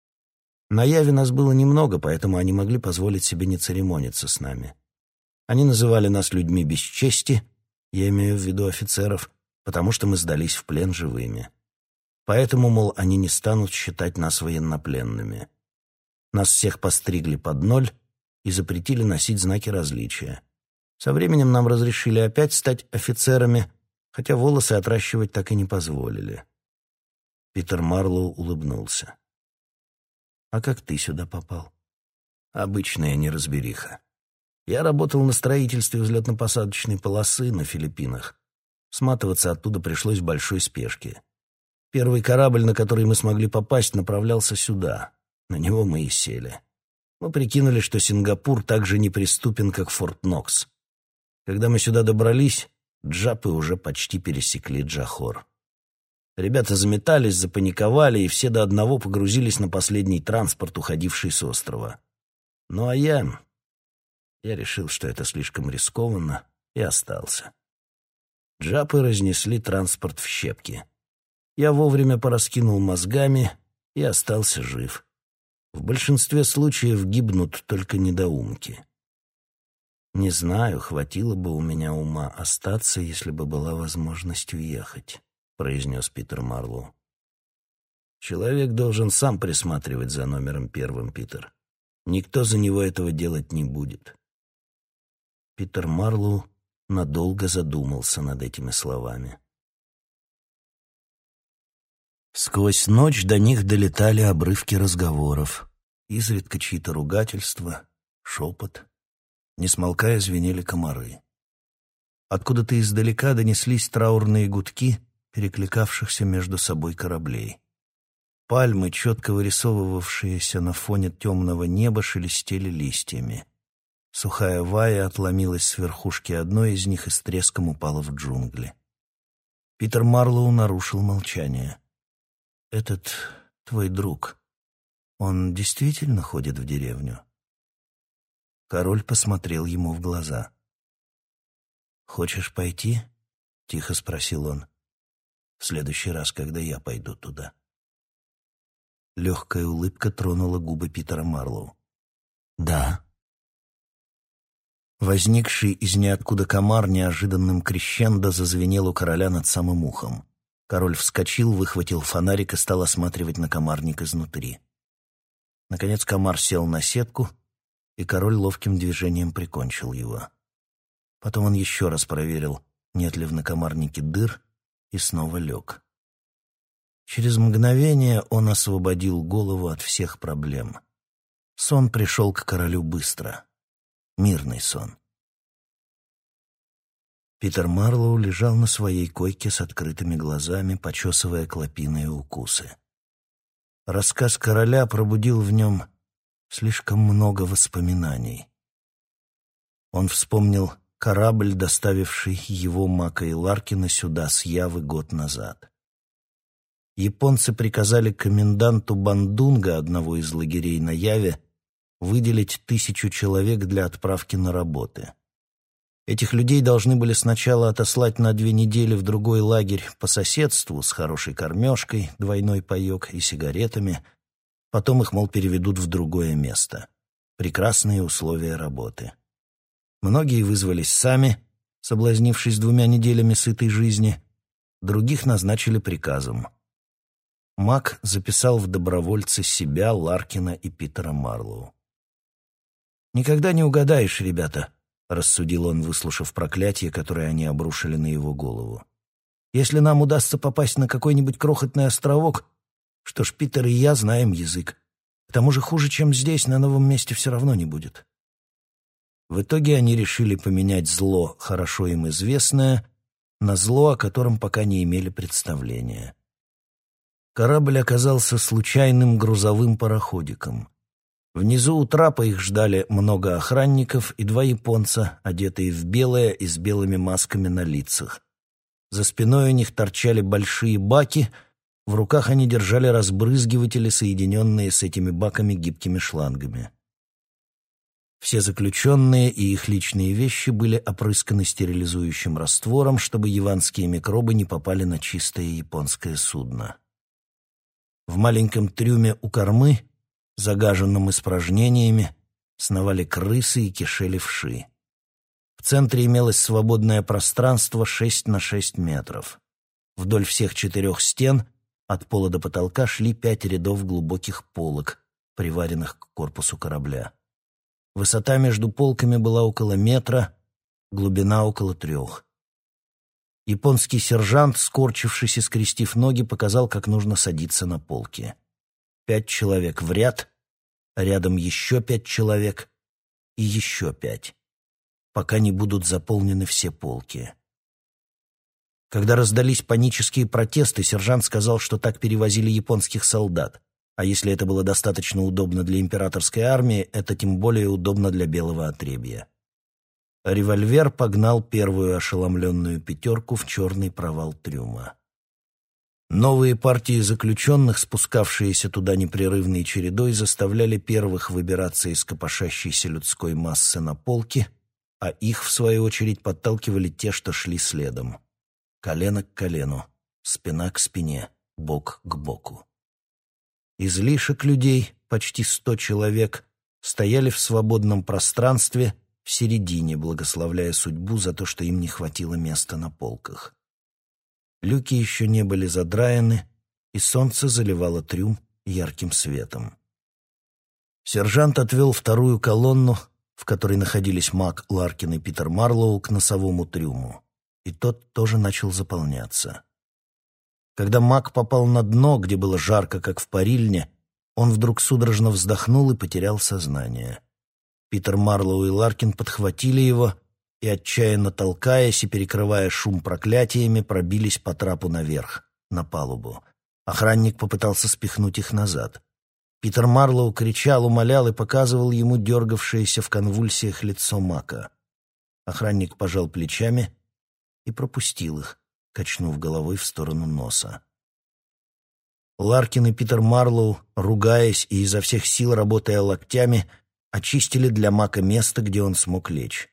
На Яве нас было немного, поэтому они могли позволить себе не церемониться с нами. Они называли нас людьми без чести, я имею в виду офицеров, потому что мы сдались в плен живыми. Поэтому, мол, они не станут считать нас военнопленными. Нас всех постригли под ноль и запретили носить знаки различия. Со временем нам разрешили опять стать офицерами, хотя волосы отращивать так и не позволили». Питер Марлоу улыбнулся. «А как ты сюда попал?» «Обычная неразбериха. Я работал на строительстве взлетно-посадочной полосы на Филиппинах. Сматываться оттуда пришлось в большой спешке. Первый корабль, на который мы смогли попасть, направлялся сюда. На него мы и сели. Мы прикинули, что Сингапур так же неприступен, как Форт Нокс. Когда мы сюда добрались, джапы уже почти пересекли Джохор. Ребята заметались, запаниковали, и все до одного погрузились на последний транспорт, уходивший с острова. Ну а я... Я решил, что это слишком рискованно, и остался. Джапы разнесли транспорт в щепки. Я вовремя пораскинул мозгами и остался жив. В большинстве случаев гибнут только недоумки. Не знаю, хватило бы у меня ума остаться, если бы была возможность уехать, произнес Питер Марлоу. Человек должен сам присматривать за номером первым, Питер. Никто за него этого делать не будет. Питер Марлоу надолго задумался над этими словами. Сквозь ночь до них долетали обрывки разговоров. Изредка чьи-то ругательства, шепот. Не смолкая, звенели комары. Откуда-то издалека донеслись траурные гудки перекликавшихся между собой кораблей. Пальмы, четко вырисовывавшиеся на фоне темного неба, шелестели листьями. Сухая вая отломилась с верхушки одной из них и с треском упала в джунгли. Питер Марлоу нарушил молчание. «Этот твой друг, он действительно ходит в деревню?» Король посмотрел ему в глаза. «Хочешь пойти?» — тихо спросил он. «В следующий раз, когда я пойду туда». Легкая улыбка тронула губы Питера Марлоу. «Да». Возникший из ниоткуда комар неожиданным крещендо зазвенел у короля над самым ухом. Король вскочил, выхватил фонарик и стал осматривать накомарник изнутри. Наконец комар сел на сетку, и король ловким движением прикончил его. Потом он еще раз проверил, нет ли в накомарнике дыр, и снова лег. Через мгновение он освободил голову от всех проблем. Сон пришел к королю быстро. Мирный сон. Питер Марлоу лежал на своей койке с открытыми глазами, почесывая клопиные укусы. Рассказ короля пробудил в нем слишком много воспоминаний. Он вспомнил корабль, доставивший его, Мака и Ларкина, сюда с Явы год назад. Японцы приказали коменданту Бандунга, одного из лагерей на Яве, выделить тысячу человек для отправки на работы. Этих людей должны были сначала отослать на две недели в другой лагерь по соседству с хорошей кормежкой, двойной паёк и сигаретами. Потом их, мол, переведут в другое место. Прекрасные условия работы. Многие вызвались сами, соблазнившись двумя неделями сытой жизни. Других назначили приказом. Мак записал в добровольцы себя, Ларкина и Питера Марлоу. «Никогда не угадаешь, ребята», — рассудил он, выслушав проклятие, которое они обрушили на его голову. «Если нам удастся попасть на какой-нибудь крохотный островок, что ж, Питер и я знаем язык. К тому же хуже, чем здесь, на новом месте все равно не будет». В итоге они решили поменять зло, хорошо им известное, на зло, о котором пока не имели представления. Корабль оказался случайным грузовым пароходиком. Внизу у трапа их ждали много охранников и два японца, одетые в белое и с белыми масками на лицах. За спиной у них торчали большие баки, в руках они держали разбрызгиватели, соединенные с этими баками гибкими шлангами. Все заключенные и их личные вещи были опрысканы стерилизующим раствором, чтобы яванские микробы не попали на чистое японское судно. В маленьком трюме у кормы, загаженном испражнениями, сновали крысы и кишели вши. В центре имелось свободное пространство шесть на шесть метров. Вдоль всех четырех стен, от пола до потолка, шли пять рядов глубоких полок, приваренных к корпусу корабля. Высота между полками была около метра, глубина около трех. Японский сержант, скорчившись и скрестив ноги, показал, как нужно садиться на полки. Пять человек в ряд, рядом еще пять человек и еще пять, пока не будут заполнены все полки. Когда раздались панические протесты, сержант сказал, что так перевозили японских солдат, а если это было достаточно удобно для императорской армии, это тем более удобно для белого отребья. Револьвер погнал первую ошеломленную пятерку в черный провал трюма. Новые партии заключенных, спускавшиеся туда непрерывной чередой, заставляли первых выбираться из копошащейся людской массы на полки, а их, в свою очередь, подталкивали те, что шли следом. Колено к колену, спина к спине, бок к боку. Излишек людей, почти сто человек, стояли в свободном пространстве в середине, благословляя судьбу за то, что им не хватило места на полках. Люки еще не были задраены, и солнце заливало трюм ярким светом. Сержант отвел вторую колонну, в которой находились Мак, Ларкин и Питер Марлоу, к носовому трюму, и тот тоже начал заполняться. Когда Мак попал на дно, где было жарко, как в парильне, он вдруг судорожно вздохнул и потерял сознание. Питер Марлоу и Ларкин подхватили его и, отчаянно толкаясь и перекрывая шум проклятиями, пробились по трапу наверх, на палубу. Охранник попытался спихнуть их назад. Питер Марлоу кричал, умолял и показывал ему дергавшееся в конвульсиях лицо Мака. Охранник пожал плечами и пропустил их, качнув головой в сторону носа. Ларкин и Питер Марлоу, ругаясь и изо всех сил работая локтями, очистили для Мака место, где он смог лечь.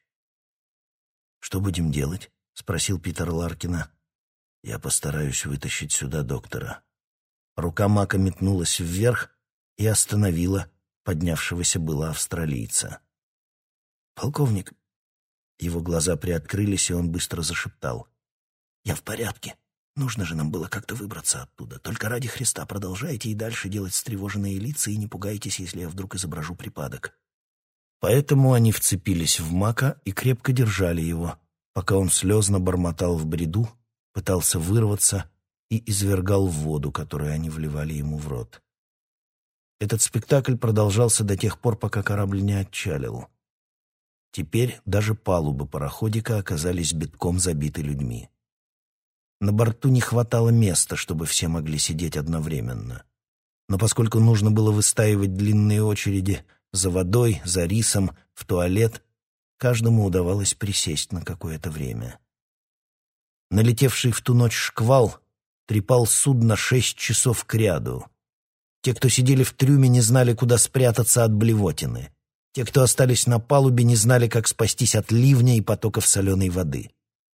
«Что будем делать?» — спросил Питер Ларкина. «Я постараюсь вытащить сюда доктора». Рука Мака метнулась вверх и остановила поднявшегося было австралийца. «Полковник...» Его глаза приоткрылись, и он быстро зашептал. «Я в порядке. Нужно же нам было как-то выбраться оттуда. Только ради Христа продолжайте и дальше делать встревоженные лица и не пугайтесь, если я вдруг изображу припадок». Поэтому они вцепились в Мака и крепко держали его, пока он слезно бормотал в бреду, пытался вырваться и извергал воду, которую они вливали ему в рот. Этот спектакль продолжался до тех пор, пока корабль не отчалил. Теперь даже палубы пароходика оказались битком забиты людьми. На борту не хватало места, чтобы все могли сидеть одновременно. Но поскольку нужно было выстаивать длинные очереди за водой, за рисом, в туалет, каждому удавалось присесть на какое-то время. Налетевший в ту ночь шквал трепал судно шесть часов кряду. Те, кто сидели в трюме, не знали, куда спрятаться от блевотины. Те, кто остались на палубе, не знали, как спастись от ливня и потоков соленой воды.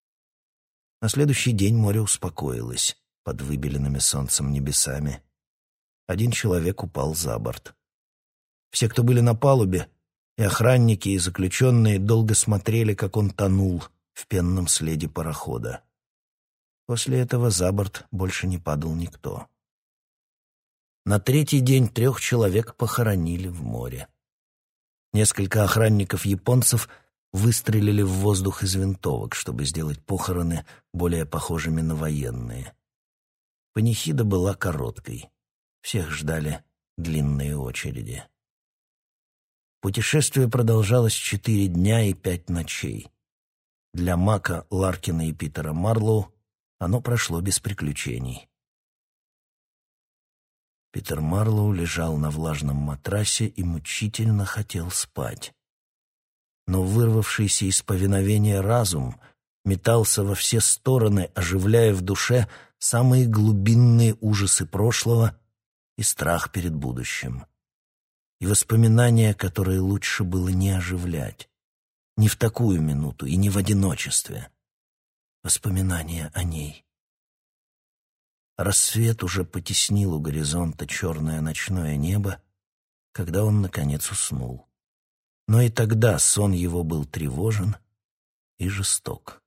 На следующий день море успокоилось под выбеленными солнцем небесами. Один человек упал за борт. Все, кто были на палубе, и охранники, и заключенные, долго смотрели, как он тонул в пенном следе парохода. После этого за борт больше не падал никто. На третий день трех человек похоронили в море. Несколько охранников-японцев выстрелили в воздух из винтовок, чтобы сделать похороны более похожими на военные. Панихида была короткой. Всех ждали длинные очереди. Путешествие продолжалось четыре дня и пять ночей. Для Мака, Ларкина и Питера Марлоу оно прошло без приключений. Питер Марлоу лежал на влажном матрасе и мучительно хотел спать. Но вырвавшийся из повиновения разум метался во все стороны, оживляя в душе самые глубинные ужасы прошлого и страх перед будущим. И воспоминания, которые лучше было не оживлять. Не в такую минуту и не в одиночестве. Воспоминания о ней. Рассвет уже потеснил у горизонта черное ночное небо, когда он, наконец, уснул. Но и тогда сон его был тревожен и жесток.